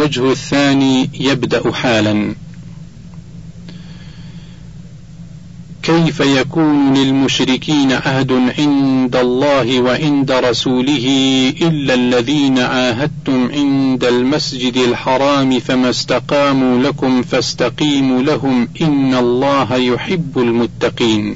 الوجه الثاني يبدأ حالا. كيف يكون للمشركين عهد عند الله وعند رسوله إلا الذين عاهدتم عند المسجد الحرام فما استقاموا لكم فاستقيموا لهم إن الله يحب المتقين.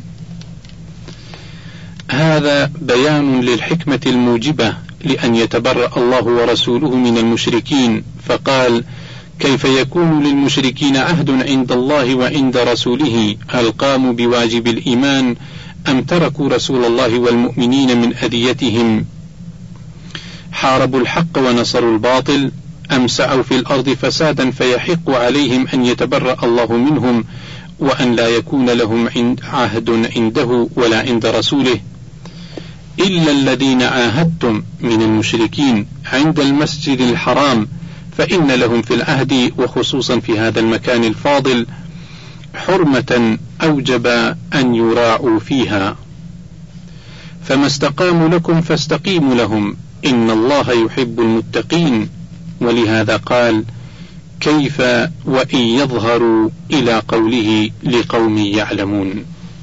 هذا بيان للحكمة الموجبة لأن يتبرأ الله ورسوله من المشركين، فقال: كيف يكون للمشركين عهد عند الله وعند رسوله؟ هل قاموا بواجب الإيمان أم تركوا رسول الله والمؤمنين من أذيتهم؟ حاربوا الحق ونصروا الباطل أم سعوا في الأرض فسادا فيحق عليهم أن يتبرأ الله منهم وأن لا يكون لهم عهد عنده ولا عند رسوله؟ إلا الذين عاهدتم من المشركين عند المسجد الحرام فإن لهم في العهد وخصوصا في هذا المكان الفاضل حرمة أوجب أن يراعوا فيها. فما استقاموا لكم فاستقيموا لهم إن الله يحب المتقين. ولهذا قال: كيف وإن يظهروا إلى قوله لقوم يعلمون.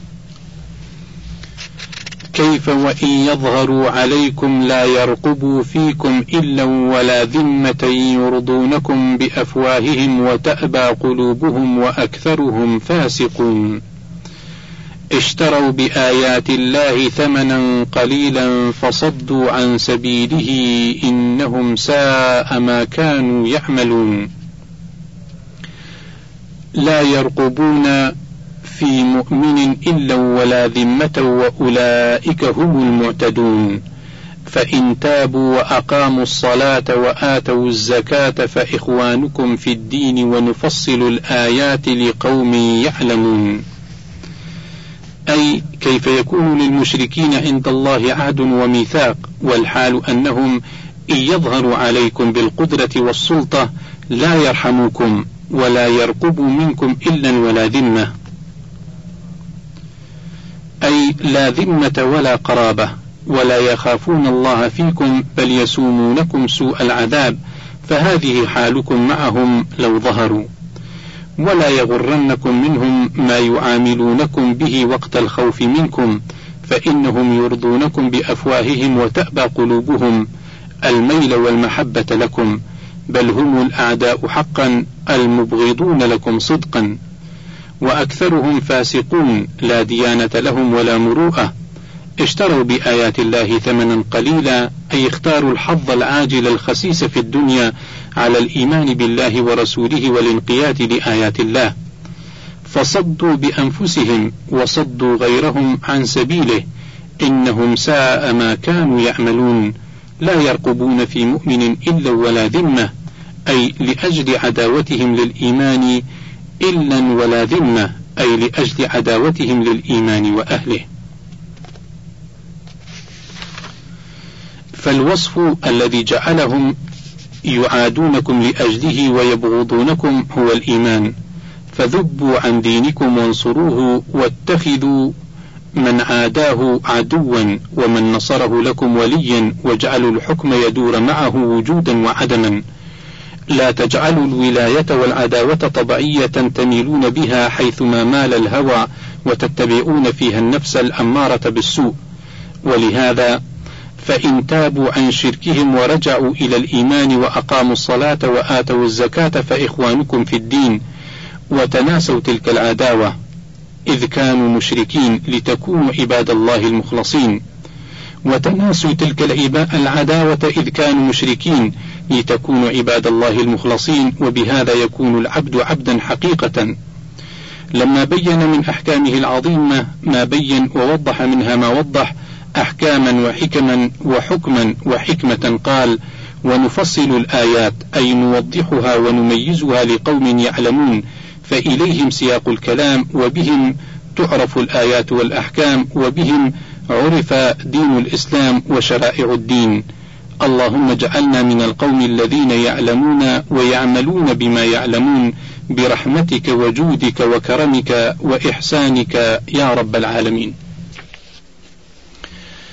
كيف وإن يظهروا عليكم لا يرقبوا فيكم إلا ولا ذمة يرضونكم بأفواههم وتأبى قلوبهم وأكثرهم فاسقون. اشتروا بآيات الله ثمنا قليلا فصدوا عن سبيله إنهم ساء ما كانوا يعملون. لا يرقبون في مؤمن إلا ولا ذمة وأولئك هم المعتدون. فإن تابوا وأقاموا الصلاة وآتوا الزكاة فإخوانكم في الدين ونفصل الآيات لقوم يعلمون. أي كيف يكون للمشركين عند الله عهد وميثاق والحال أنهم إن يظهروا عليكم بالقدرة والسلطة لا يرحموكم ولا يرقبوا منكم إلا ولا ذمة، أي لا ذمة ولا قرابة، ولا يخافون الله فيكم بل يسومونكم سوء العذاب، فهذه حالكم معهم لو ظهروا. ولا يغرنكم منهم ما يعاملونكم به وقت الخوف منكم، فإنهم يرضونكم بأفواههم وتأبى قلوبهم الميل والمحبة لكم، بل هم الأعداء حقا المبغضون لكم صدقا. وأكثرهم فاسقون لا ديانة لهم ولا مروءة. اشتروا بآيات الله ثمنا قليلا، أي اختاروا الحظ العاجل الخسيس في الدنيا على الإيمان بالله ورسوله والانقياد لآيات الله، فصدوا بأنفسهم وصدوا غيرهم عن سبيله إنهم ساء ما كانوا يعملون. لا يرقبون في مؤمن إلا ولا ذمة، أي لأجل عداوتهم للإيمان إلا ولا ذمة، أي لأجل عداوتهم للإيمان وأهله. فالوصف الذي جعلهم يعادونكم لأجله ويبغضونكم هو الإيمان، فذبوا عن دينكم وانصروه واتخذوا من عاداه عدوا ومن نصره لكم وليا، واجعلوا الحكم يدور معه وجودا وعدما. لا تجعلوا الولاية والعداوة طبيعية تميلون بها حيثما مال الهوى وتتبعون فيها النفس الأمارة بالسوء. ولهذا فإن تابوا عن شركهم ورجعوا إلى الإيمان وأقاموا الصلاة وآتوا الزكاة فإخوانكم في الدين، وتناسوا تلك العداوة إذ كانوا مشركين لتكونوا عباد الله المخلصين، وتناسوا تلك العداوة إذ كانوا مشركين لتكونوا عباد الله المخلصين، وبهذا يكون العبد عبدا حقيقة. لما بين من أحكامه العظيمة ما بين ووضح منها ما وضح أحكاما وحكما وحكما وحكمة، قال: ونفصل الآيات، أي نوضحها ونميزها لقوم يعلمون، فإليهم سياق الكلام، وبهم تعرف الآيات والأحكام، وبهم عرف دين الإسلام وشرائع الدين. اللهم اجعلنا من القوم الذين يعلمون ويعملون بما يعلمون برحمتك وجودك وكرمك وإحسانك يا رب العالمين.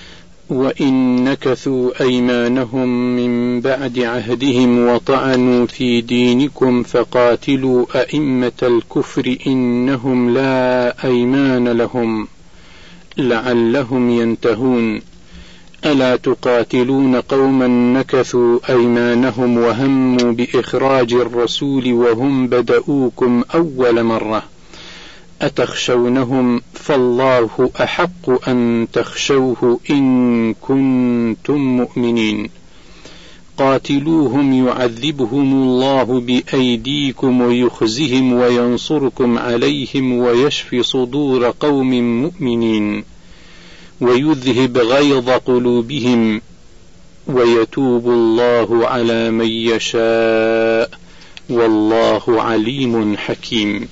وإن نكثوا أيمانهم من بعد عهدهم وطعنوا في دينكم فقاتلوا أئمة الكفر إنهم لا أيمان لهم لعلهم ينتهون ألا تقاتلون قوما نكثوا أيمانهم وهموا بإخراج الرسول وهم بدؤوكم أول مرة أتخشونهم فالله أحق أن تخشوه إن كنتم مؤمنين قاتلوهم يعذبهم الله بأيديكم ويخزهم وينصركم عليهم ويشفي صدور قوم مؤمنين ويذهب غيظ قلوبهم ويتوب الله على من يشاء والله عليم حكيم.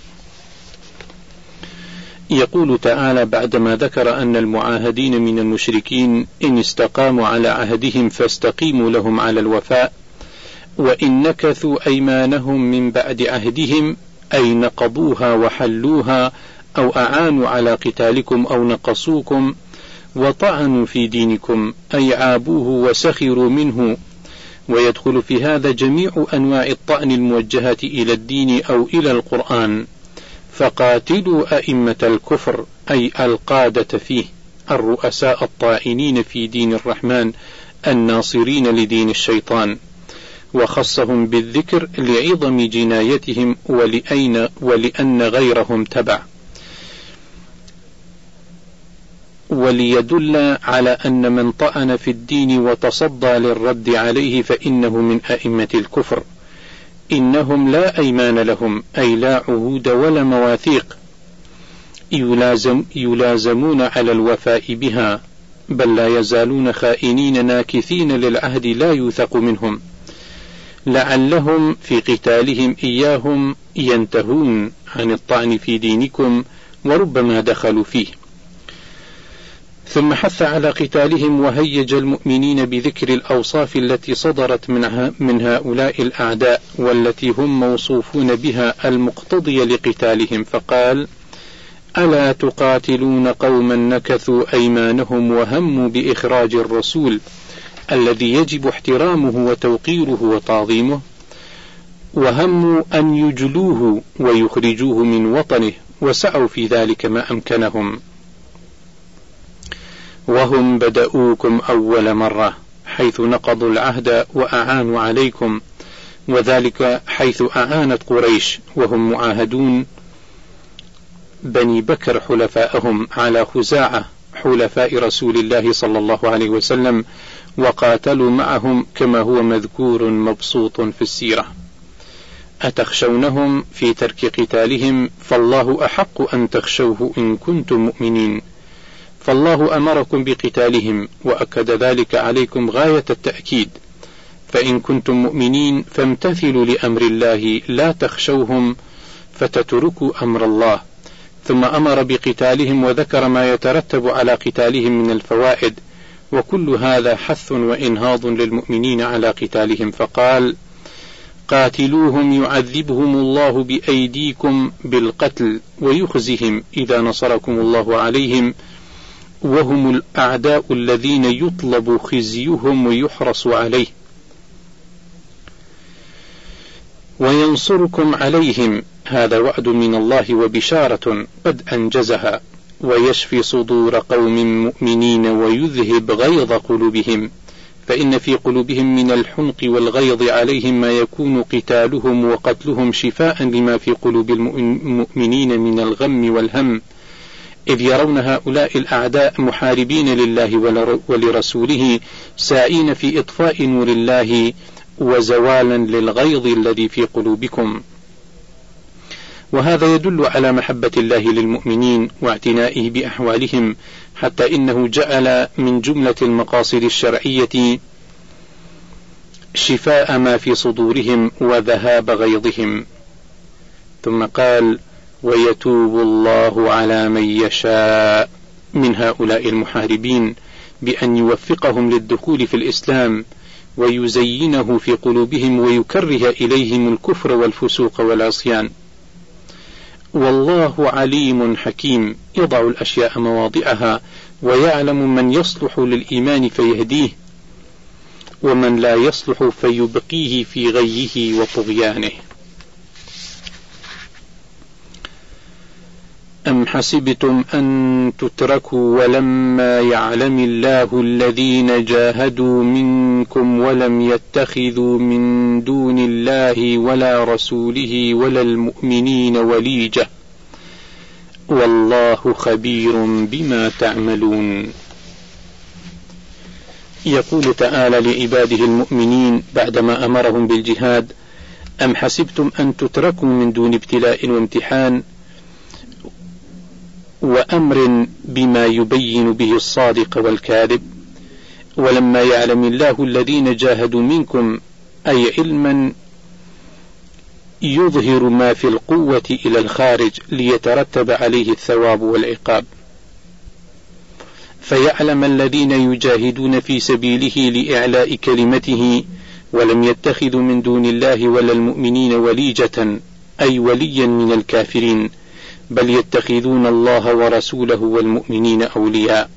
يقول تعالى بعدما ذكر أن المعاهدين من المشركين إن استقاموا على عهدهم فاستقيموا لهم على الوفاء، وإن نكثوا أيمانهم من بعد عهدهم أي نقضوها وحلوها أو أعانوا على قتالكم أو نقصوكم وطعنوا في دينكم أي عابوه وسخروا منه، ويدخل في هذا جميع أنواع الطعن الموجهة إلى الدين أو إلى القرآن. فقاتلوا أئمة الكفر أي القادة فيه الرؤساء الطائنين في دين الرحمن الناصرين لدين الشيطان، وخصهم بالذكر لعظم جنايتهم ولأن غيرهم تبع، وليدل على أن من طعن في الدين وتصدى للرد عليه فإنه من أئمة الكفر. إنهم لا أيمان لهم أي لا عهود ولا مواثيق يلازمون على الوفاء بها، بل لا يزالون خائنين ناكثين للعهد لا يوثق منهم، لعلهم في قتالهم إياهم ينتهون عن الطعن في دينكم وربما دخلوا فيه. ثم حث على قتالهم وهيج المؤمنين بذكر الأوصاف التي صدرت من هؤلاء الأعداء والتي هم موصوفون بها المقتضية لقتالهم، فقال: ألا تقاتلون قوما نكثوا أيمانهم وهموا بإخراج الرسول الذي يجب احترامه وتوقيره وتعظيمه، وهموا أن يجلوه ويخرجوه من وطنه وسعوا في ذلك ما أمكنهم، وهم بدؤوكم أول مرة حيث نقضوا العهد وأعانوا عليكم، وذلك حيث أعانت قريش وهم معاهدون بني بكر حلفاءهم على خزاعة حلفاء رسول الله صلى الله عليه وسلم وقاتلوا معهم كما هو مذكور مبسوط في السيرة. أتخشونهم في ترك قتالهم فالله أحق أن تخشوه إن كنتم مؤمنين، فالله أمركم بقتالهم وأكد ذلك عليكم غاية التأكيد، فإن كنتم مؤمنين فامتثلوا لأمر الله لا تخشوهم فتتركوا أمر الله. ثم أمر بقتالهم وذكر ما يترتب على قتالهم من الفوائد، وكل هذا حث وإنهاض للمؤمنين على قتالهم، فقال: قاتلوهم يعذبهم الله بأيديكم بالقتل ويخزهم إذا نصركم الله عليهم، وهم الأعداء الذين يطلب خزيهم ويحرص عليه، وينصركم عليهم، هذا وعد من الله وبشارة قد أنجزها، ويشفي صدور قوم مؤمنين ويذهب غيظ قلوبهم، فإن في قلوبهم من الحنق والغيظ عليهم ما يكون قتالهم وقتلهم شفاء لما في قلوب المؤمنين من الغم والهم، إذ يرون هؤلاء الأعداء محاربين لله ولرسوله سائين في إطفاء نور الله وزوالا للغيظ الذي في قلوبكم. وهذا يدل على محبة الله للمؤمنين واعتنائه بأحوالهم، حتى إنه جعل من جملة المقاصد الشرعية شفاء ما في صدورهم وذهاب غيظهم. ثم قال: ويتوب الله على من يشاء من هؤلاء المحاربين بأن يوفقهم للدخول في الإسلام ويزينه في قلوبهم ويكره إليهم الكفر والفسوق والعصيان. والله عليم حكيم يضع الأشياء مواضعها ويعلم من يصلح للإيمان فيهديه، ومن لا يصلح فيبقيه في غيه وطغيانه. أم حسبتم أن تتركوا ولما يعلم الله الذين جاهدوا منكم ولم يتخذوا من دون الله ولا رسوله ولا المؤمنين وليجة والله خبير بما تعملون. يقول تعالى لعباده المؤمنين بعدما أمرهم بالجهاد: أم حسبتم أن تتركوا من دون ابتلاء وامتحان وأمر بما يبين به الصادق والكاذب، ولما يعلم الله الذين جاهدوا منكم، أي علما يظهر ما في القوة إلى الخارج ليترتب عليه الثواب والعقاب، فيعلم الذين يجاهدون في سبيله لإعلاء كلمته ولم يتخذوا من دون الله ولا المؤمنين وليجة، أي وليا من الكافرين، بل يتخذون الله ورسوله والمؤمنين أولياء.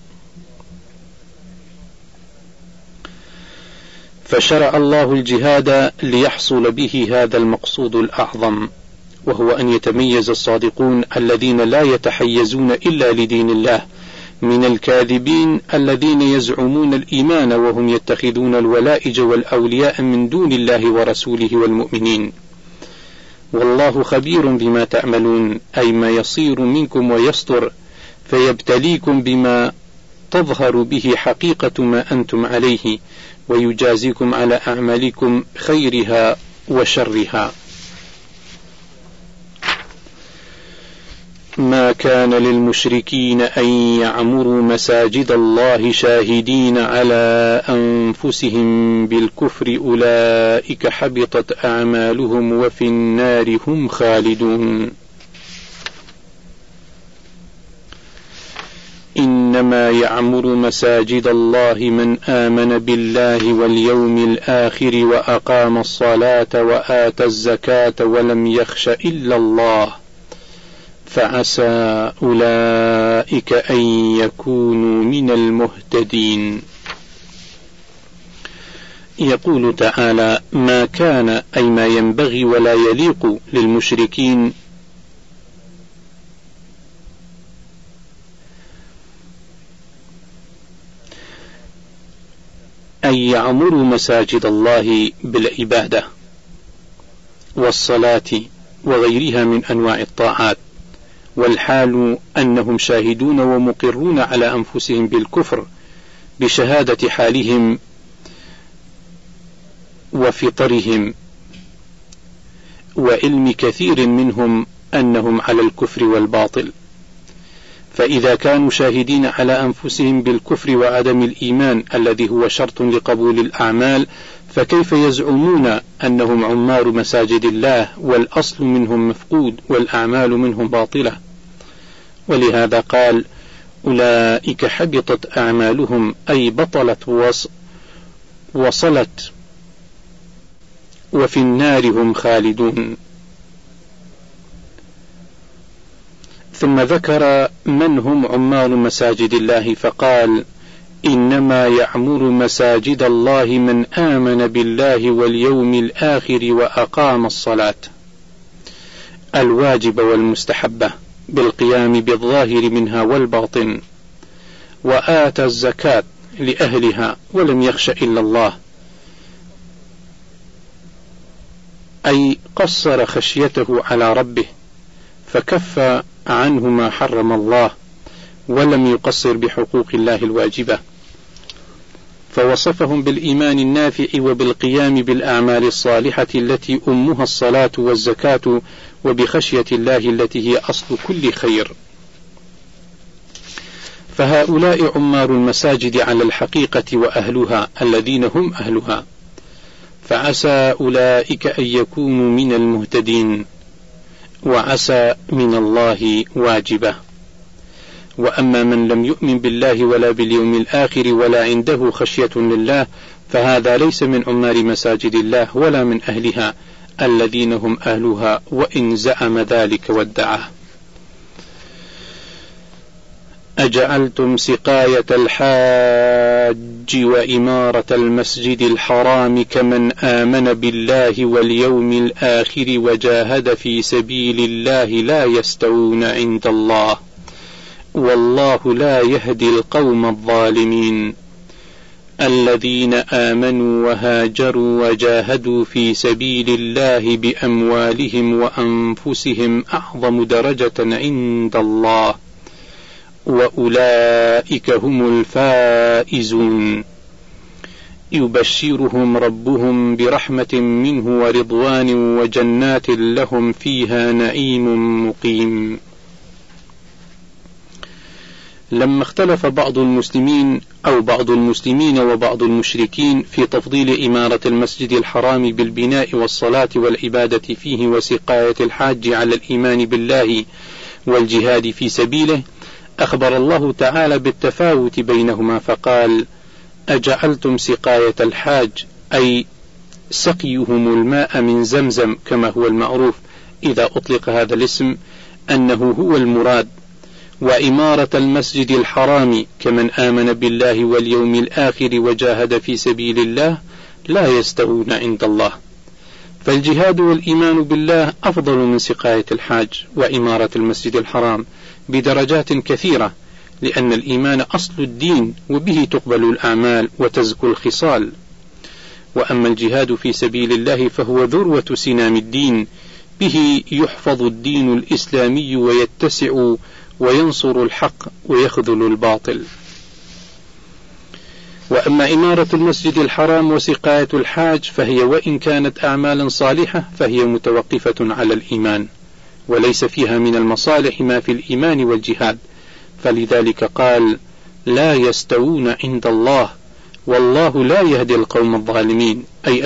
فشرع الله الجهاد ليحصل به هذا المقصود الأعظم، وهو أن يتميز الصادقون الذين لا يتحيزون إلا لدين الله من الكاذبين الذين يزعمون الإيمان وهم يتخذون الولائج والأولياء من دون الله ورسوله والمؤمنين. والله خبير بما تعملون، أي ما يصير منكم ويصدر، فيبتليكم بما تظهر به حقيقة ما أنتم عليه، ويجازيكم على أعمالكم خيرها وشرها. ما كان للمشركين أن يعمروا مساجد الله شاهدين على أنفسهم بالكفر، أولئك حبطت أعمالهم وفي النار هم خالدون. إنما يعمر مساجد الله من آمن بالله واليوم الآخر وأقام الصلاة وآتى الزكاة ولم يخش إلا الله، فعسى أولئك أن يكونوا من المهتدين. يقول تعالى: ما كان، أي ما ينبغي ولا يليق للمشركين أن يعمروا مساجد الله بالعبادة والصلاة وغيرها من أنواع الطاعات، والحال أنهم شاهدون ومقرون على أنفسهم بالكفر بشهادة حالهم وفطرهم، وعلم كثير منهم أنهم على الكفر والباطل. فإذا كانوا شاهدين على أنفسهم بالكفر وعدم الإيمان الذي هو شرط لقبول الأعمال، فكيف يزعمون أنهم عمار مساجد الله والأصل منهم مفقود والأعمال منهم باطلة؟ ولهذا قال: أولئك حبطت أعمالهم، أي بطلت وصلت، وفي النار هم خالدون. ثم ذكر من هم عمار مساجد الله فقال: إنما يعمر مساجد الله من آمن بالله واليوم الآخر وأقام الصلاة الواجب والمستحبة بالقيام بالظاهر منها والباطن، وآتى الزكاة لأهلها ولم يخش إلا الله، أي قصر خشيته على ربه فكف عنه ما حرم الله ولم يقصر بحقوق الله الواجبة، فوصفهم بالإيمان النافع وبالقيام بالأعمال الصالحة التي أمها الصلاة والزكاة، وبخشية الله التي هي أصل كل خير. فهؤلاء عمار المساجد على الحقيقة وأهلها الذين هم أهلها، فعسى أولئك أن يكونوا من المهتدين، وعسى من الله واجبة. وأما من لم يؤمن بالله ولا باليوم الآخر ولا عنده خشية لله، فهذا ليس من عمار مساجد الله ولا من أهلها الذين هم أهلها، وإن زعم ذلك وادعاه. أجعلتم سقاية الحاج وإمارة المسجد الحرام كمن آمن بالله واليوم الآخر وجاهد في سبيل الله لا يستوون عند الله والله لا يهدي القوم الظالمين. الذين آمنوا وهاجروا وجاهدوا في سبيل الله بأموالهم وأنفسهم أعظم درجة عند الله وأولئك هم الفائزون. يبشرهم ربهم برحمة منه ورضوان وجنات لهم فيها نعيم مقيم. لما اختلف بعض المسلمين وبعض المشركين في تفضيل إمارة المسجد الحرام بالبناء والصلاة والعبادة فيه وسقاية الحاج على الإيمان بالله والجهاد في سبيله، أخبر الله تعالى بالتفاوت بينهما فقال: أجعلتم سقاية الحاج أي سقيهم الماء من زمزم كما هو المعروف إذا أطلق هذا الاسم أنه هو المراد، وإمارة المسجد الحرام كمن آمن بالله واليوم الآخر وجاهد في سبيل الله لا يستوون عند الله. فالجهاد والإيمان بالله أفضل من سقاية الحاج وإمارة المسجد الحرام بدرجات كثيرة، لأن الإيمان أصل الدين وبه تقبل الأعمال وتزكو الخصال. وأما الجهاد في سبيل الله فهو ذروة سنام الدين، به يحفظ الدين الإسلامي ويتسع وينصر الحق ويخذل الباطل. وأما إمارة المسجد الحرام وسقاية الحاج فهي وإن كانت أعمالا صالحة فهي متوقفة على الإيمان، وليس فيها من المصالح ما في الإيمان والجهاد، فلذلك قال: لا يستوون عند الله والله لا يهدي القوم الظالمين، أي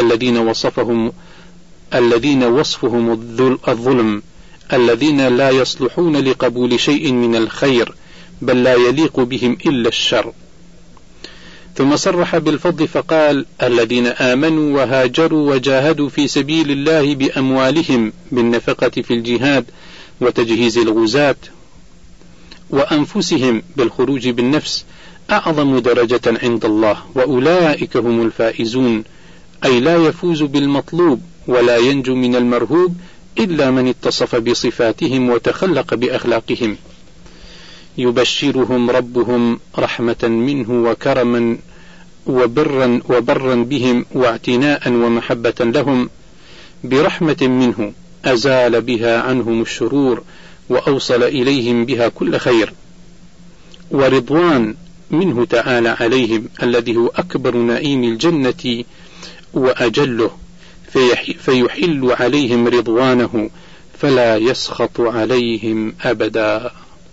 الذين وصفهم الظلم، الذين لا يصلحون لقبول شيء من الخير بل لا يليق بهم إلا الشر. ثم صرح بالفضل فقال: الذين آمنوا وهاجروا وجاهدوا في سبيل الله بأموالهم بالنفقة في الجهاد وتجهيز الغزاة وأنفسهم بالخروج بالنفس أعظم درجة عند الله وأولئك هم الفائزون، أي لا يفوز بالمطلوب ولا ينجو من المرهوب إلا من اتصف بصفاتهم وتخلق بأخلاقهم. يبشرهم ربهم رحمة منه وكرما وبرا بهم واعتناء ومحبة لهم برحمة منه أزال بها عنهم الشرور وأوصل إليهم بها كل خير، ورضوان منه تعالى عليهم الذي هو أكبر نعيم الجنة وأجله، فيحل عليهم رضوانه فلا يسخط عليهم أبدا.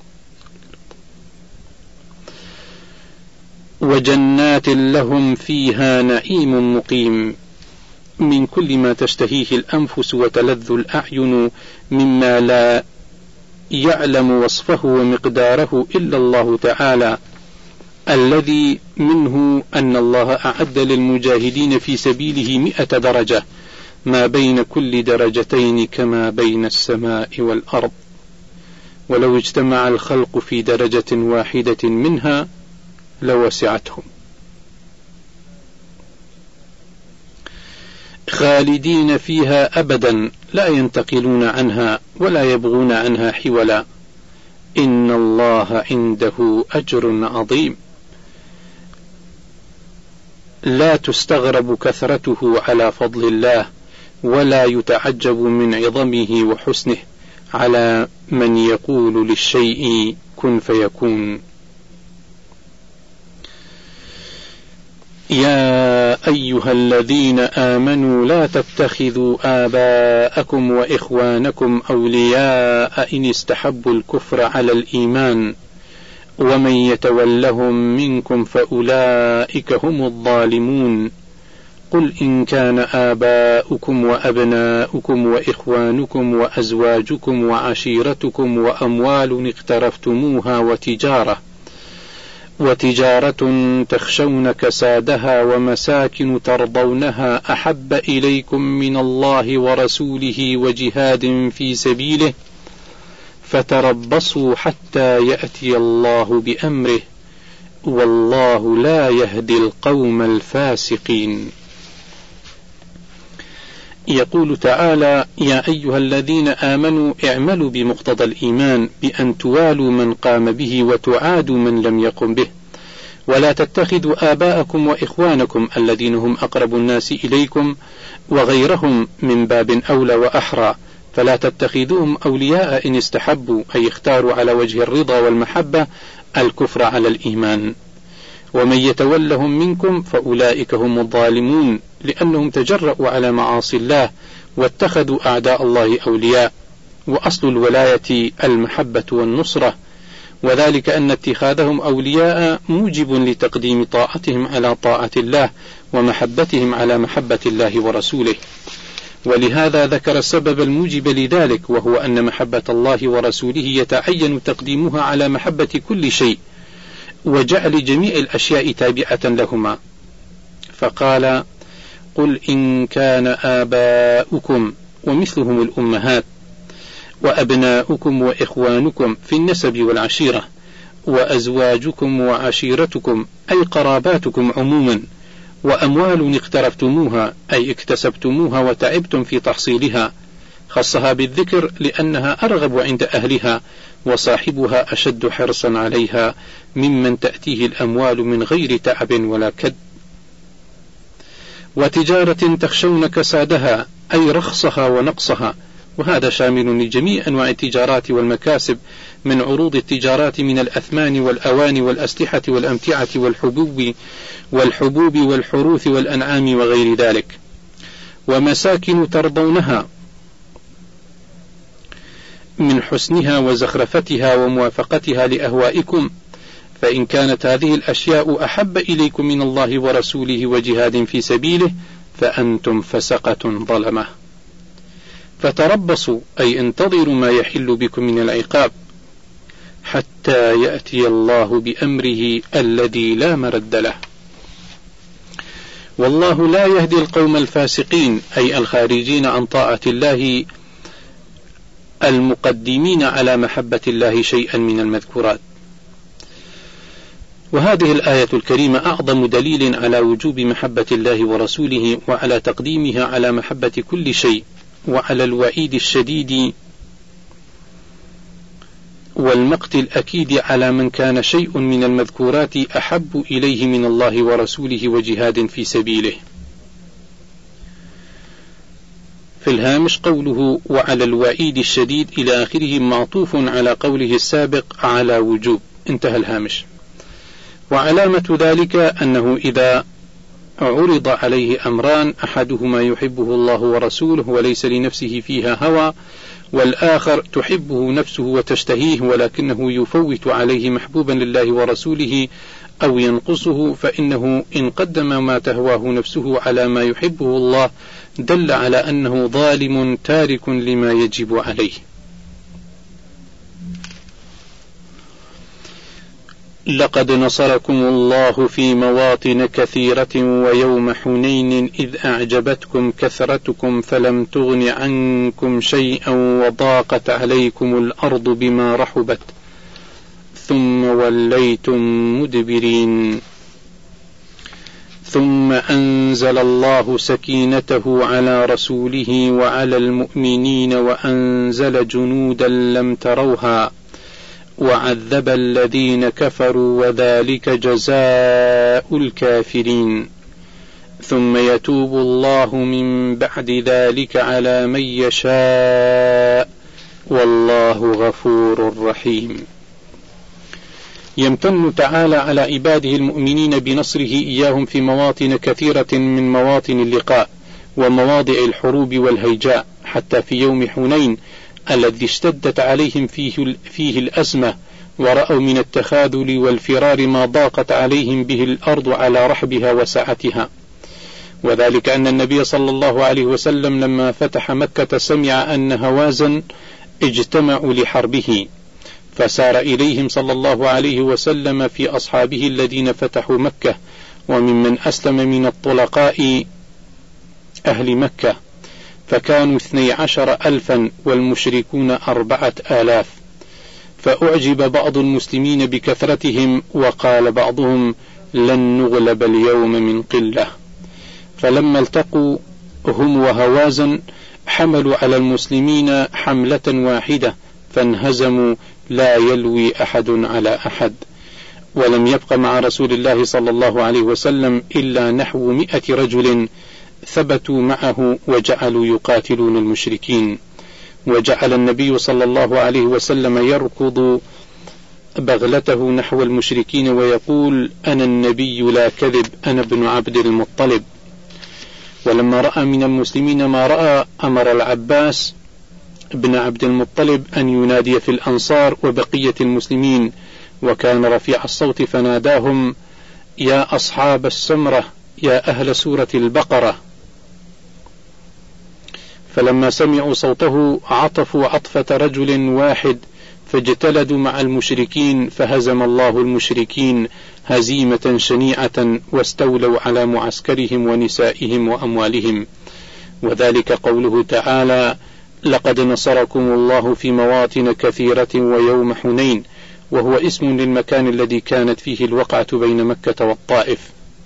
وجنات لهم فيها نعيم مقيم من كل ما تشتهيه الأنفس وتلذ الأعين مما لا يعلم وصفه ومقداره إلا الله تعالى، الذي منه أن الله أعد للمجاهدين في سبيله 100 درجة ما بين كل درجتين كما بين السماء والأرض، ولو اجتمع الخلق في درجة واحدة منها لوسعتهم. خالدين فيها أبدا لا ينتقلون عنها ولا يبغون عنها حولا، إن الله عنده أجر عظيم. لا تستغرب كثرته على فضل الله ولا يتعجب من عظمه وحسنه على من يقول للشيء كن فيكون. يا أيها الذين آمنوا لا تتخذوا آباءكم وإخوانكم أولياء إن استحبوا الكفر على الإيمان ومن يتولهم منكم فأولئك هم الظالمون. قل إن كان آباؤكم وأبناؤكم وإخوانكم وأزواجكم وعشيرتكم وأموال اقترفتموها وتجارة تخشون كسادها ومساكن ترضونها أحب إليكم من الله ورسوله وجهاد في سبيله فتربصوا حتى يأتي الله بأمره والله لا يهدي القوم الفاسقين. يقول تعالى: يا أيها الذين آمنوا اعملوا بمقتضى الإيمان بأن توالوا من قام به وتعادوا من لم يقم به، ولا تتخذوا آباءكم وإخوانكم الذين هم أقرب الناس إليكم وغيرهم من باب أولى وأحرى، فلا تتخذوهم أولياء إن استحبوا أي اختاروا على وجه الرضا والمحبة الكفر على الإيمان، ومن يتولهم منكم فأولئك هم الظالمون، لأنهم تجرؤوا على معاصي الله واتخذوا أعداء الله أولياء. وأصل الولاية المحبة والنصرة، وذلك أن اتخاذهم أولياء موجب لتقديم طاعتهم على طاعة الله ومحبتهم على محبة الله ورسوله، ولهذا ذكر السبب الموجب لذلك، وهو أن محبة الله ورسوله يتعين تقديمها على محبة كل شيء وجعل جميع الأشياء تابعة لهما، فقال: قل إن كان آباؤكم ومثلهم الأمهات وأبناؤكم وإخوانكم في النسب والعشيرة وأزواجكم وعشيرتكم أي قراباتكم عموما، وأموال اقترفتموها أي اكتسبتموها وتعبتم في تحصيلها، خصها بالذكر لأنها أرغب عند أهلها وصاحبها أشد حرصا عليها ممن تأتيه الأموال من غير تعب ولا كد. وتجارة تخشون كسادها أي رخصها ونقصها، وهذا شامل لجميع أنواع التجارات والمكاسب من عروض التجارات من الأثمان والأواني والأسلحة والأمتعة والحبوب والحروث والأنعام وغير ذلك. ومساكن ترضونها من حسنها وزخرفتها وموافقتها لأهوائكم، فإن كانت هذه الأشياء أحب إليكم من الله ورسوله وجهاد في سبيله فأنتم فسقة ظلمة. فتربصوا أي انتظروا ما يحل بكم من العقاب حتى يأتي الله بأمره الذي لا مرد له، والله لا يهدي القوم الفاسقين أي الخارجين عن طاعة الله المقدمين على محبة الله شيئا من المذكورات. وهذه الآية الكريمة أعظم دليل على وجوب محبة الله ورسوله وعلى تقديمها على محبة كل شيء، وعلى الوعيد الشديد والمقت الأكيد على من كان شيء من المذكورات أحب إليه من الله ورسوله وجهاد في سبيله. في الهامش قوله وعلى الوعيد الشديد إلى آخره معطوف على قوله السابق على وجوب، انتهى الهامش. وعلامة ذلك أنه إذا عرض عليه أمران أحدهما يحبه الله ورسوله وليس لنفسه فيها هوى، والآخر تحبه نفسه وتشتهيه ولكنه يفوت عليه محبوبا لله ورسوله أو ينقصه، فإنه إن قدم ما تهواه نفسه على ما يحبه الله دل على أنه ظالم تارك لما يجب عليه. لقد نصركم الله في مواطن كثيرة ويوم حنين إذ أعجبتكم كثرتكم فلم تغن عنكم شيئا وضاقت عليكم الأرض بما رحبت ثم وليتم مدبرين، ثم أنزل الله سكينته على رسوله وعلى المؤمنين وأنزل جنودا لم تروها وعذب الذين كفروا وذلك جزاء الكافرين، ثم يتوب الله من بعد ذلك على من يشاء والله غفور رحيم. يمتن تعالى على عباده المؤمنين بنصره إياهم في مواطن كثيرة من مواطن اللقاء ومواضع الحروب والهيجاء، حتى في يوم حنين الذي اشتدت عليهم فيه الأزمة ورأوا من التخاذل والفرار ما ضاقت عليهم به الأرض على رحبها وسعتها، وذلك أن النبي صلى الله عليه وسلم لما فتح مكة سمع أن هوازن اجتمعوا لحربه، فسار إليهم صلى الله عليه وسلم في أصحابه الذين فتحوا مكة وممن أسلم من الطلقاء أهل مكة، فكانوا 12,000 والمشركون 4,000، فأعجب بعض المسلمين بكثرتهم، وقال بعضهم لن نغلب اليوم من قلة. فلما التقوا هم وهوازن حملوا على المسلمين حملة واحدة، فانهزموا لا يلوي أحد على أحد، ولم يبق مع رسول الله صلى الله عليه وسلم إلا نحو 100 رجل ثبتوا معه وجعلوا يقاتلون المشركين. وجعل النبي صلى الله عليه وسلم يركض بغلته نحو المشركين ويقول أنا النبي لا كذب، أنا ابن عبد المطلب. ولما رأى من المسلمين ما رأى أمر العباس بن عبد المطلب أن ينادي في الأنصار وبقية المسلمين، وكان رفيع الصوت فناداهم يا أصحاب السمرة يا أهل سورة البقرة. فلما سمعوا صوته عطفوا عطفة رجل واحد فاجتلدوا مع المشركين، فهزم الله المشركين هزيمة شنيعة، واستولوا على معسكرهم ونسائهم وأموالهم. وذلك قوله تعالى لقد نصركم الله في مواطن كثيرة ويوم حنين، وهو اسم للمكان الذي كانت فيه الوقعة بين مكة والطائف.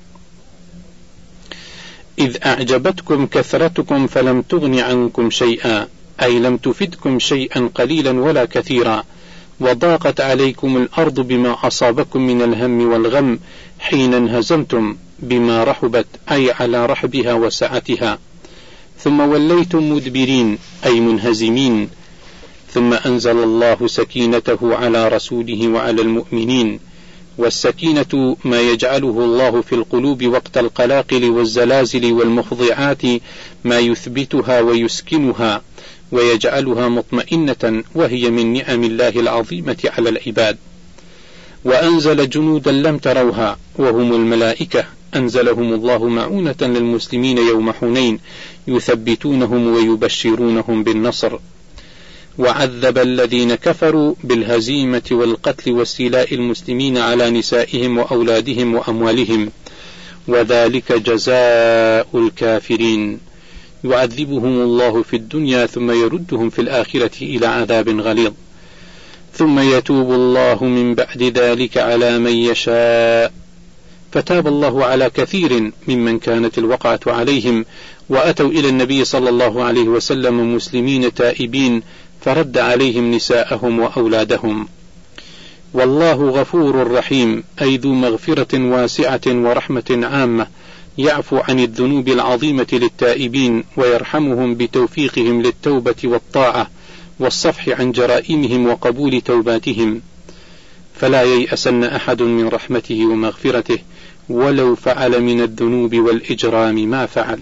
إذ أعجبتكم كثرتكم فلم تغن عنكم شيئا، أي لم تفدكم شيئا قليلا ولا كثيرا، وضاقت عليكم الأرض بما أصابكم من الهم والغم حين انهزمتم بما رحبت، أي على رحبها وسعتها، ثم وليتم مدبرين أي منهزمين. ثم أنزل الله سكينته على رسوله وعلى المؤمنين، والسكينة ما يجعله الله في القلوب وقت القلاقل والزلازل والمفضعات، ما يثبتها ويسكنها ويجعلها مطمئنة، وهي من نعم الله العظيمة على العباد. وأنزل جنودا لم تروها وهم الملائكة، أنزلهم الله معونة للمسلمين يوم حنين، يثبتونهم ويبشرونهم بالنصر. وعذب الذين كفروا بالهزيمة والقتل واستيلاء المسلمين على نسائهم وأولادهم وأموالهم، وذلك جزاء الكافرين، يعذبهم الله في الدنيا ثم يردهم في الآخرة إلى عذاب غليظ، ثم يتوب الله من بعد ذلك على من يشاء. فتاب الله على كثير ممن كانت الوقعة عليهم، وأتوا إلى النبي صلى الله عليه وسلم مسلمين تائبين، فرد عليهم نساءهم وأولادهم. والله غفور رحيم، أي ذو مغفرة واسعة ورحمة عامة، يعفو عن الذنوب العظيمة للتائبين، ويرحمهم بتوفيقهم للتوبة والطاعة والصفح عن جرائمهم وقبول توباتهم. فلا ييأسن أحد من رحمته ومغفرته ولو فعل من الذنوب والإجرام ما فعل.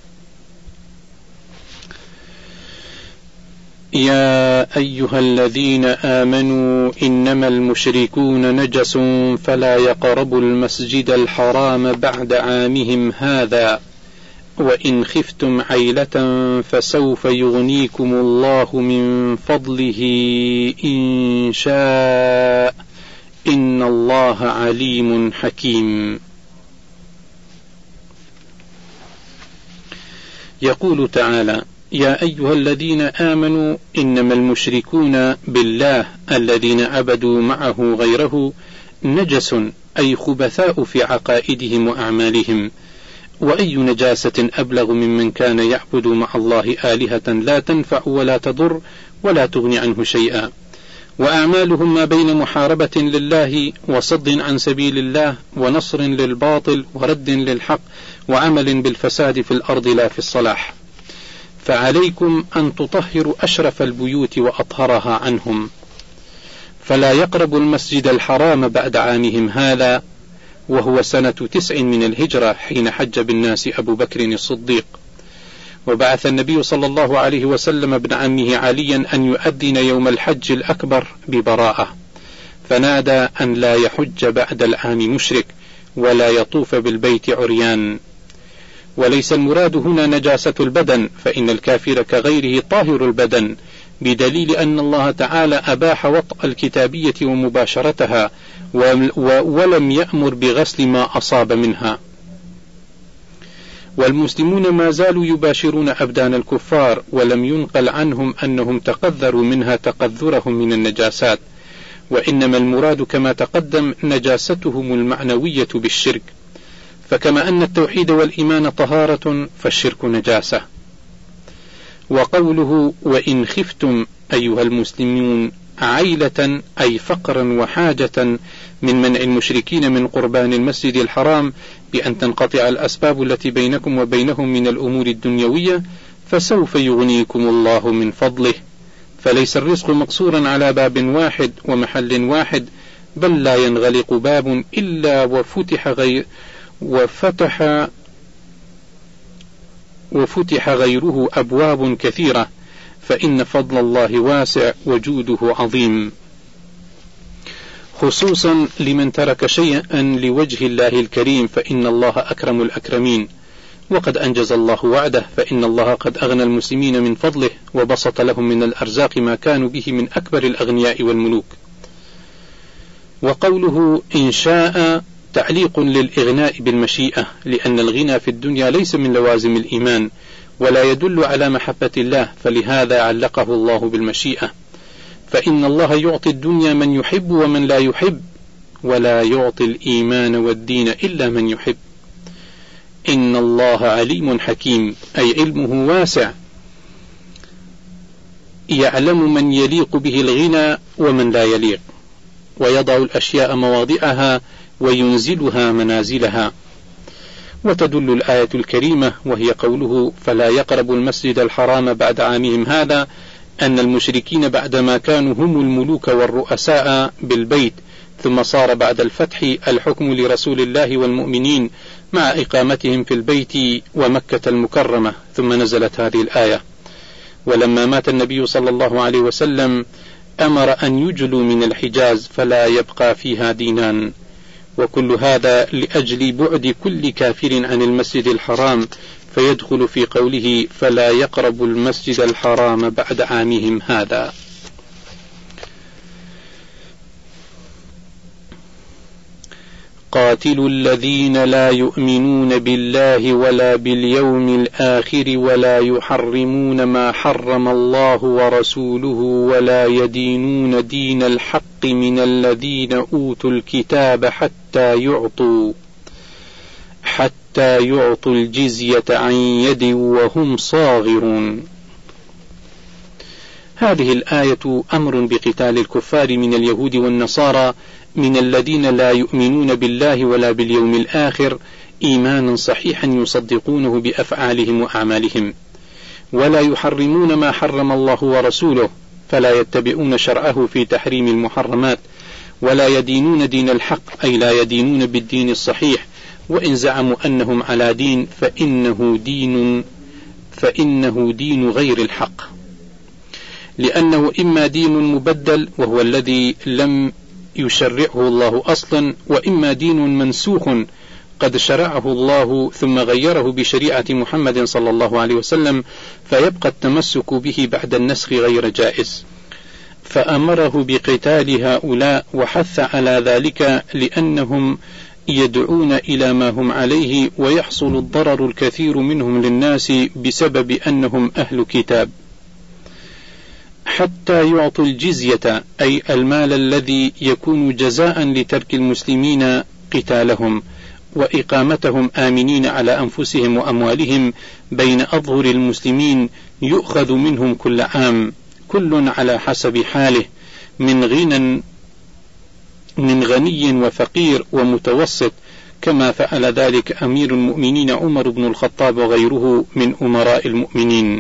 يا أيها الذين آمنوا إنما المشركون نجس فلا يقربوا المسجد الحرام بعد عامهم هذا، وإن خفتم عيلة فسوف يغنيكم الله من فضله إن شاء، إن الله عليم حكيم. يقول تعالى يا أيها الذين آمنوا إنما المشركون بالله الذين عبدوا معه غيره نجس، أي خبثاء في عقائدهم وأعمالهم. وأي نجاسة أبلغ ممن كان يعبد مع الله آلهة لا تنفع ولا تضر ولا تغني عنه شيئا، وأعمالهم ما بين محاربة لله وصد عن سبيل الله ونصر للباطل ورد للحق وعمل بالفساد في الأرض لا في الصلاح. فعليكم أن تطهروا أشرف البيوت وأطهرها عنهم، فلا يقرب المسجد الحرام بعد عامهم هذا، وهو سنة 9 من الهجرة حين حج بالناس أبو بكر الصديق. وبعث النبي صلى الله عليه وسلم ابن عمه عليا أن يؤذن يوم الحج الأكبر ببراءة، فنادى أن لا يحج بعد العام مشرك ولا يطوف بالبيت عريان. وليس المراد هنا نجاسة البدن، فإن الكافر كغيره طاهر البدن، بدليل أن الله تعالى أباح وطأ الكتابية ومباشرتها ولم يأمر بغسل ما أصاب منها. والمسلمون ما زالوا يباشرون أبدان الكفار، ولم ينقل عنهم أنهم تقذروا منها تقذرهم من النجاسات، وإنما المراد كما تقدم نجاستهم المعنوية بالشرك، فكما أن التوحيد والإيمان طهارة فالشرك نجاسة. وقوله وإن خفتم أيها المسلمون عيلة أي فقرا وحاجة من منع المشركين من قربان المسجد الحرام بأن تنقطع الأسباب التي بينكم وبينهم من الأمور الدنيوية، فسوف يغنيكم الله من فضله. فليس الرزق مقصورا على باب واحد ومحل واحد، بل لا ينغلق باب إلا وفتح غيره أبواب كثيرة، فإن فضل الله واسع وجوده عظيم، خصوصا لمن ترك شيئا لوجه الله الكريم، فإن الله أكرم الأكرمين. وقد أنجز الله وعده، فإن الله قد أغنى المسلمين من فضله وبسط لهم من الأرزاق ما كانوا به من أكبر الأغنياء والملوك. وقوله إن شاء تعليق للإغناء بالمشيئة، لأن الغنى في الدنيا ليس من لوازم الإيمان ولا يدل على محبة الله، فلهذا علقه الله بالمشيئة، فإن الله يعطي الدنيا من يحب ومن لا يحب، ولا يعطي الإيمان والدين إلا من يحب. إن الله عليم حكيم، أي علمه واسع، يعلم من يليق به الغنى ومن لا يليق، ويضع الأشياء مواضعها وينزلها منازلها. وتدل الآية الكريمة وهي قوله فلا يقربوا المسجد الحرام بعد عامهم هذا، أن المشركين بعدما كانوا هم الملوك والرؤساء بالبيت، ثم صار بعد الفتح الحكم لرسول الله والمؤمنين مع إقامتهم في البيت ومكة المكرمة، ثم نزلت هذه الآية. ولما مات النبي صلى الله عليه وسلم أمر أن يجلوا من الحجاز فلا يبقى فيها دينان، وكل هذا لأجل بعد كل كافر عن المسجد الحرام، فيدخل في قوله فلا يقربوا المسجد الحرام بعد عامهم هذا. قاتلوا الذين لا يؤمنون بالله ولا باليوم الآخر ولا يحرمون ما حرم الله ورسوله ولا يدينون دين الحق من الذين أوتوا الكتاب حتى يعطوا الجزية عن يد وهم صاغرون. هذه الآية أمر بقتال الكفار من اليهود والنصارى من الذين لا يؤمنون بالله ولا باليوم الآخر إيمانا صحيحا يصدقونه بأفعالهم وأعمالهم، ولا يحرمون ما حرم الله ورسوله، فلا يتبعون شرعه في تحريم المحرمات، ولا يدينون دين الحق، أي لا يدينون بالدين الصحيح، وإن زعموا أنهم على دين فإنه دين غير الحق، لأنه إما دين مبدل وهو الذي لم يشرعه الله أصلا، وإما دين منسوخ قد شرعه الله ثم غيره بشريعة محمد صلى الله عليه وسلم، فيبقى التمسك به بعد النسخ غير جائز. فأمره بقتال هؤلاء وحث على ذلك لأنهم يدعون إلى ما هم عليه، ويحصل الضرر الكثير منهم للناس بسبب أنهم أهل كتاب. حتى يعطوا الجزية، أي المال الذي يكون جزاء لترك المسلمين قتالهم وإقامتهم آمنين على أنفسهم وأموالهم بين أظهر المسلمين، يؤخذ منهم كل عام، كل على حسب حاله، من غني وفقير ومتوسط، كما فعل ذلك أمير المؤمنين عمر بن الخطاب وغيره من أمراء المؤمنين.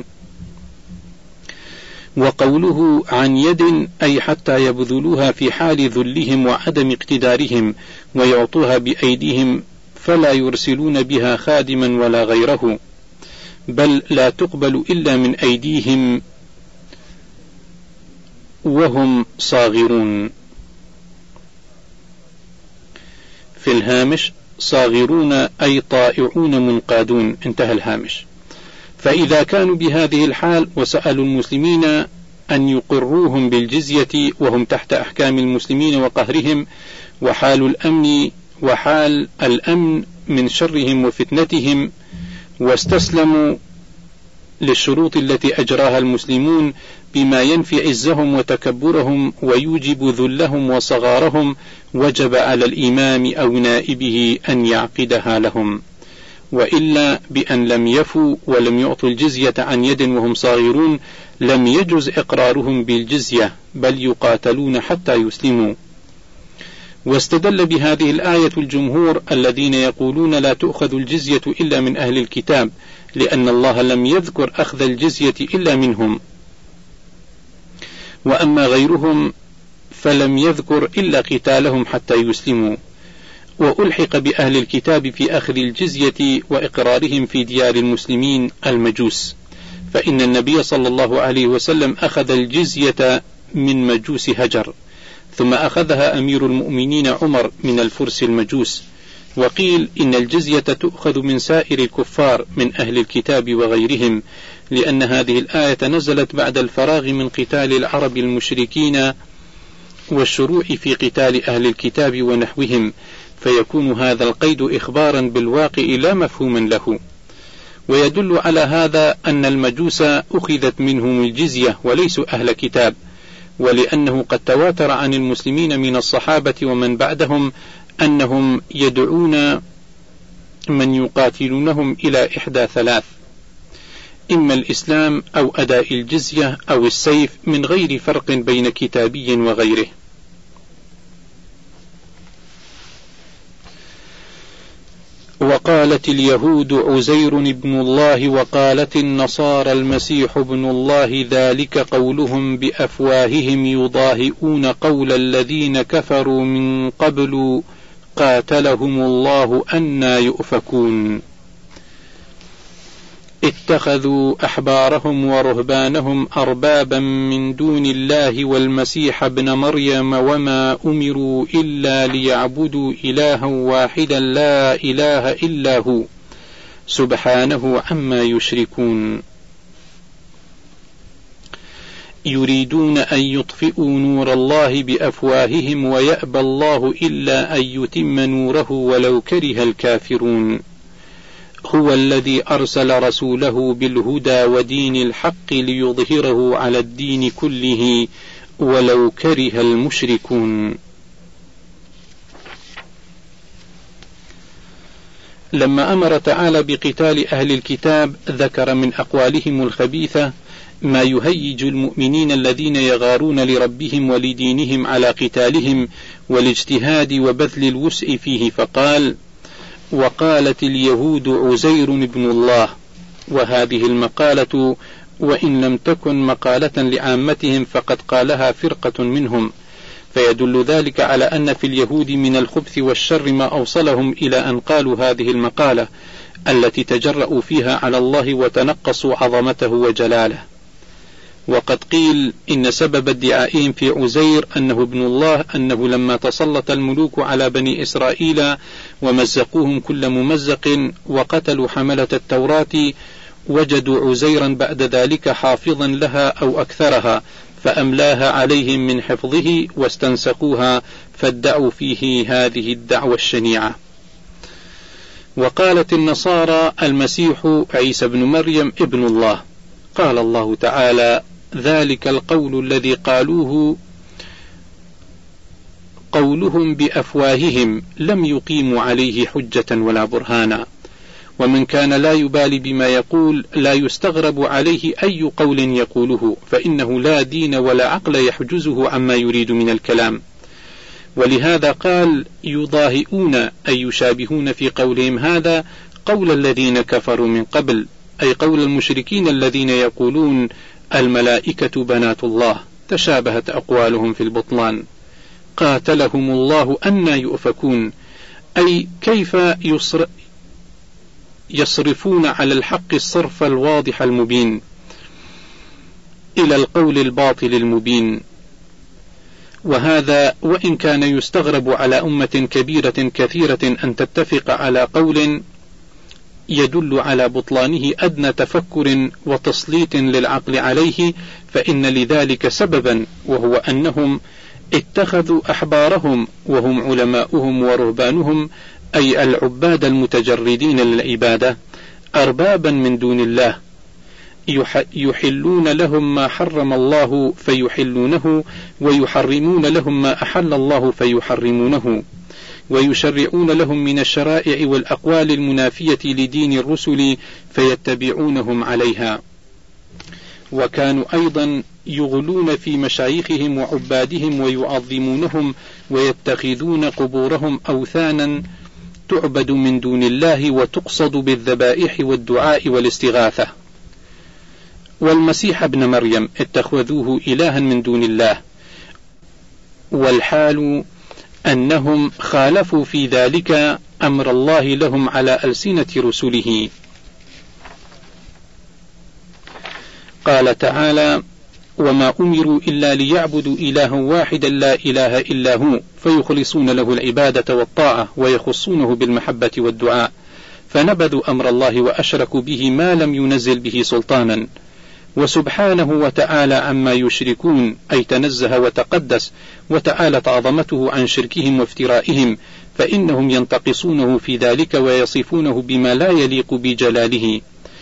وقوله عن يد، أي حتى يبذلوها في حال ذلهم وعدم اقتدارهم، ويعطوها بأيديهم، فلا يرسلون بها خادما ولا غيره، بل لا تقبل إلا من أيديهم وهم صاغرون. في الهامش صاغرون أي طائعون منقادون، انتهى الهامش. فإذا كانوا بهذه الحال وسألوا المسلمين أن يقروهم بالجزية وهم تحت أحكام المسلمين وقهرهم، وحال الأمن من شرهم وفتنتهم، واستسلموا للشروط التي أجراها المسلمون بما ينفي عزهم وتكبرهم ويوجب ذلهم وصغارهم، وجب على الإمام أو نائبه أن يعقدها لهم، وإلا بأن لم يفوا ولم يعطوا الجزية عن يد وهم صاغرون لم يجز إقرارهم بالجزية، بل يقاتلون حتى يسلموا. واستدل بهذه الآية الجمهور الذين يقولون لا تؤخذ الجزية إلا من أهل الكتاب، لأن الله لم يذكر أخذ الجزية إلا منهم، وأما غيرهم فلم يذكر إلا قتالهم حتى يسلموا. وألحق بأهل الكتاب في أخذ الجزية وإقرارهم في ديار المسلمين المجوس، فإن النبي صلى الله عليه وسلم أخذ الجزية من مجوس هجر، ثم أخذها أمير المؤمنين عمر من الفرس المجوس. وقيل إن الجزية تؤخذ من سائر الكفار من أهل الكتاب وغيرهم، لأن هذه الآية نزلت بعد الفراغ من قتال العرب المشركين والشروع في قتال أهل الكتاب ونحوهم، فيكون هذا القيد إخبارا بالواقع لا مفهوما له. ويدل على هذا أن المجوس أخذت منهم الجزية وليسوا أهل كتاب، ولأنه قد تواتر عن المسلمين من الصحابة ومن بعدهم أنهم يدعون من يقاتلونهم إلى إحدى ثلاث: إما الإسلام أو أداء الجزية أو السيف، من غير فرق بين كتابي وغيره. وقالت اليهود عزير ابن الله، وقالت النصارى المسيح ابن الله، ذلك قولهم بأفواههم يضاهئون قول الذين كفروا من قبل قاتلهم الله أنى يؤفكون. اتخذوا أحبارهم ورهبانهم أربابا من دون الله والمسيح ابن مريم وما أمروا إلا ليعبدوا إلها واحدا لا إله إلا هو سبحانه عما يشركون. يريدون أن يطفئوا نور الله بأفواههم ويأبى الله إلا أن يتم نوره ولو كره الكافرون. هو الذي أرسل رسوله بالهدى ودين الحق ليظهره على الدين كله ولو كره المشركون. لما أمر تعالى بقتال أهل الكتاب ذكر من أقوالهم الخبيثة ما يهيج المؤمنين الذين يغارون لربهم ولدينهم على قتالهم والاجتهاد وبذل الوسع فيه، فقال: وقالت اليهود عزير ابن الله. وهذه المقالة وإن لم تكن مقالة لعامتهم فقد قالها فرقة منهم، فيدل ذلك على أن في اليهود من الخبث والشر ما أوصلهم إلى أن قالوا هذه المقالة التي تجرؤوا فيها على الله وتنقصوا عظمته وجلاله. وقد قيل إن سبب ادعائهم في عزير أنه ابن الله أنه لما تسلط الملوك على بني إسرائيل ومزقوهم كل ممزق وقتلوا حملة التوراة وجدوا عزيرا بعد ذلك حافظا لها أو أكثرها، فأملاها عليهم من حفظه واستنسقوها، فادعوا فيه هذه الدعوة الشنيعة. وقالت النصارى المسيح عيسى بن مريم ابن الله. قال الله تعالى: ذلك القول الذي قالوه قولهم بأفواههم لم يقيموا عليه حجة ولا برهانا. ومن كان لا يبالي بما يقول لا يستغرب عليه أي قول يقوله، فإنه لا دين ولا عقل يحجزه عما يريد من الكلام. ولهذا قال: يضاهئون أي يشابهون في قولهم هذا قول الذين كفروا من قبل، أي قول المشركين الذين يقولون الملائكة بنات الله، تشابهت أقوالهم في البطلان. قاتلهم الله أنى يؤفكون، أي كيف يصرفون على الحق الصرف الواضح المبين إلى القول الباطل المبين. وهذا وإن كان يستغرب على أمة كبيرة كثيرة أن تتفق على قول يدل على بطلانه أدنى تفكر وتسليط للعقل عليه، فإن لذلك سببا، وهو أنهم اتخذوا أحبارهم وهم علماؤهم ورهبانهم، أي العباد المتجردين للعبادة، أربابا من دون الله، يحلون لهم ما حرم الله فيحلونه، ويحرمون لهم ما أحل الله فيحرمونه، ويشرعون لهم من الشرائع والأقوال المنافية لدين الرسل فيتبعونهم عليها. وكانوا أيضا يغلون في مشايخهم وعبادهم ويعظمونهم ويتخذون قبورهم أوثانا تعبد من دون الله وتقصد بالذبائح والدعاء والاستغاثة. والمسيح ابن مريم اتخذوه إلها من دون الله، والحال أنهم خالفوا في ذلك أمر الله لهم على ألسنة رسله. قال تعالى: وما أمروا إلا ليعبدوا إلها واحدا لا إله إلا هو فيخلصون له العبادة والطاعة ويخصونه بالمحبة والدعاء، فنبذوا أمر الله وأشركوا به ما لم ينزل به سلطانا، وسبحانه وتعالى عما يشركون، أي تنزه وتقدس وتعالت عظمته عن شركهم وافترائهم، فإنهم ينتقصونه في ذلك ويصفونه بما لا يليق بجلاله،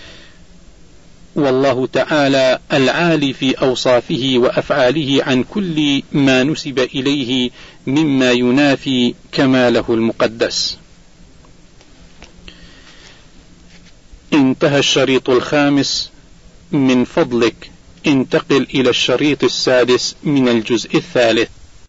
والله تعالى العالي في أوصافه وأفعاله عن كل ما نسب إليه مما ينافي كماله المقدس. انتهى الشريط الخامس. من فضلك انتقل إلى الشريط السادس من الجزء الثالث.